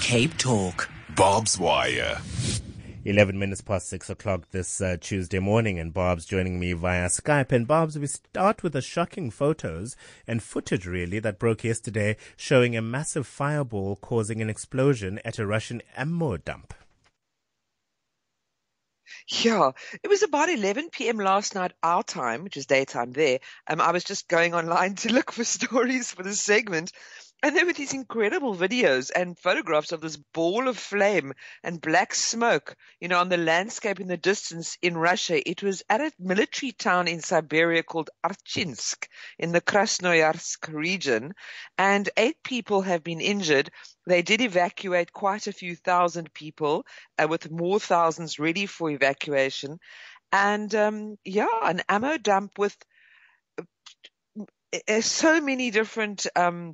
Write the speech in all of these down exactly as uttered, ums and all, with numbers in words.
Cape Talk. Barb's Wire. eleven minutes past six o'clock this uh, Tuesday morning, and Barb's joining me via Skype. And Barb's, we start with the shocking photos and footage, really, that broke yesterday showing a massive fireball causing an explosion at a Russian ammo dump. Yeah, it was about eleven p.m. last night, our time, which is daytime there. Um, I was just going online to look for stories for this segment. And there were these incredible videos and photographs of this ball of flame and black smoke, you know, on the landscape in the distance in Russia. It was at a military town in Siberia called Archinsk in the Krasnoyarsk region, and eight people have been injured. They did evacuate quite a few thousand people, uh, with more thousands ready for evacuation. And, um, yeah, an ammo dump with uh, so many different um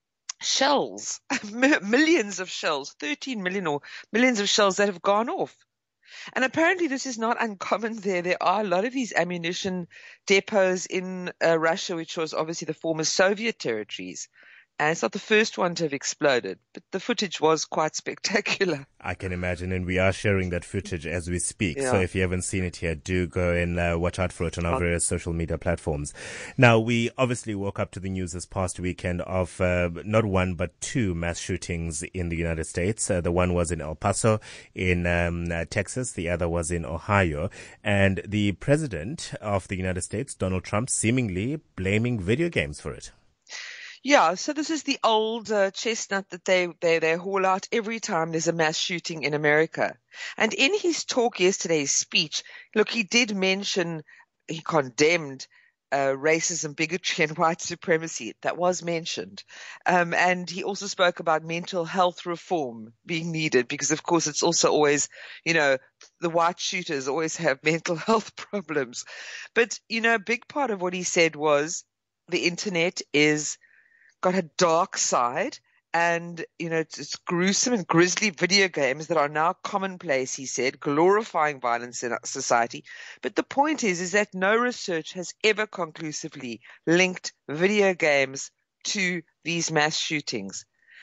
shells, millions of shells, thirteen million or millions of shells that have gone off. And apparently this is not uncommon there. There are a lot of these ammunition depots in uh, Russia, which was obviously the former Soviet territories. And it's not the first one to have exploded, but the footage was quite spectacular. I can imagine, and we are sharing that footage as we speak. Yeah. So if you haven't seen it yet, do go and uh, watch out for it on our various social media platforms. Now, we obviously woke up to the news this past weekend of uh, not one but two mass shootings in the United States. Uh, the one was in El Paso in um, uh, Texas. The other was in Ohio. And the president of the United States, Donald Trump, seemingly blaming video games for it. Yeah, so this is the old uh, chestnut that they, they, they haul out every time there's a mass shooting in America. And in his talk yesterday, his speech, look, he did mention, he condemned uh, racism, bigotry, and white supremacy. That was mentioned. Um, and he also spoke about mental health reform being needed because, of course, it's also always, you know, the white shooters always have mental health problems. But, you know, a big part of what he said was the internet is got a dark side, and, you know, it's, it's gruesome and grisly video games that are now commonplace, he said, glorifying violence in society. But the point is, is that no research has ever conclusively linked video games to these mass shootings.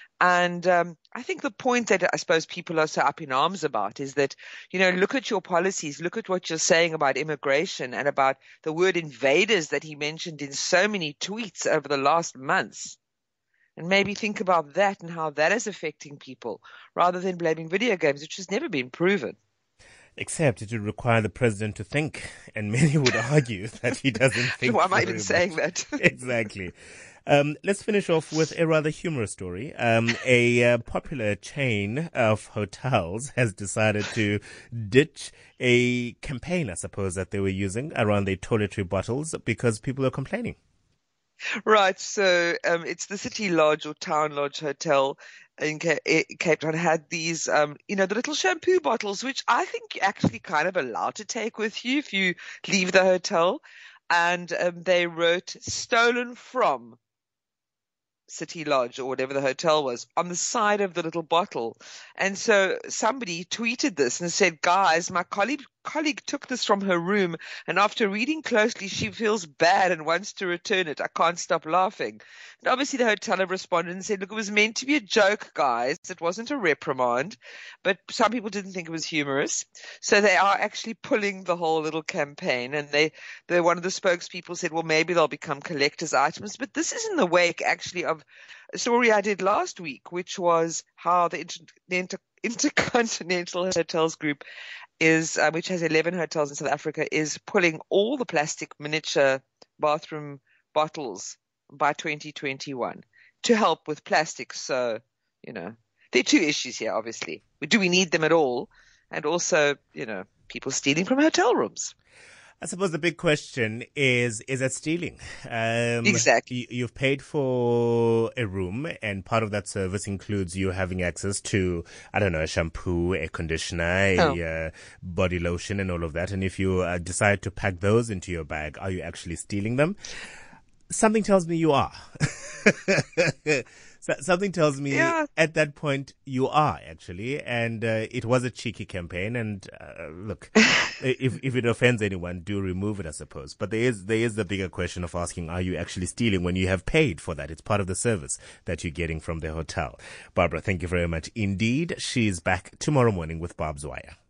And um, I think the point that I suppose people are so up in arms about is that, you know, look at your policies, look at what you're saying about immigration and about the word invaders that he mentioned in so many tweets over the last months. And maybe think about that and how that is affecting people rather than blaming video games, which has never been proven. Except it would require the president to think, and many would argue that he doesn't think. Why am I even much. saying that? Exactly. Um, let's finish off with a rather humorous story. Um, a uh, popular chain of hotels has decided to ditch a campaign, I suppose, that they were using around their toiletry bottles because people are complaining. Right. So um, it's the City Lodge or Town Lodge Hotel in Cape Town had these, um, you know, the little shampoo bottles, which I think you're actually kind of allowed to take with you if you leave the hotel. And um, they wrote stolen from City Lodge or whatever the hotel was on the side of the little bottle. And so somebody tweeted this and said, guys, my colleague colleague took this from her room, and after reading closely, she feels bad and wants to return it. I can't stop laughing. And obviously the hotel have responded and said, look, it was meant to be a joke, guys. It wasn't a reprimand. But some people didn't think it was humorous. So they are actually pulling the whole little campaign. And they, they one of the spokespeople said, well, maybe they'll become collector's items. But this is in the wake, actually, of a story I did last week, which was how the, inter- the inter- Intercontinental Hotels Group is, uh, which has eleven hotels in South Africa, is pulling all the plastic miniature bathroom bottles by twenty twenty-one to help with plastics. So, you know, there are two issues here, obviously. Do we need them at all? And also, you know, people stealing from hotel rooms. I suppose the big question is, is that stealing? Um, exactly. You, you've paid for a room, and part of that service includes you having access to, I don't know, a shampoo, a conditioner, oh. a uh, body lotion, and all of that. And if you uh, decide to pack those into your bag, are you actually stealing them? Something tells me you are. So, something tells me Yeah. at that point you are actually, and uh, it was a cheeky campaign. And uh, look, if if it offends anyone, do remove it, I suppose. But there is there is the bigger question of asking: are you actually stealing when you have paid for that? It's part of the service that you're getting from the hotel. Barbara, thank you very much indeed. She's back tomorrow morning with Barb's Wire.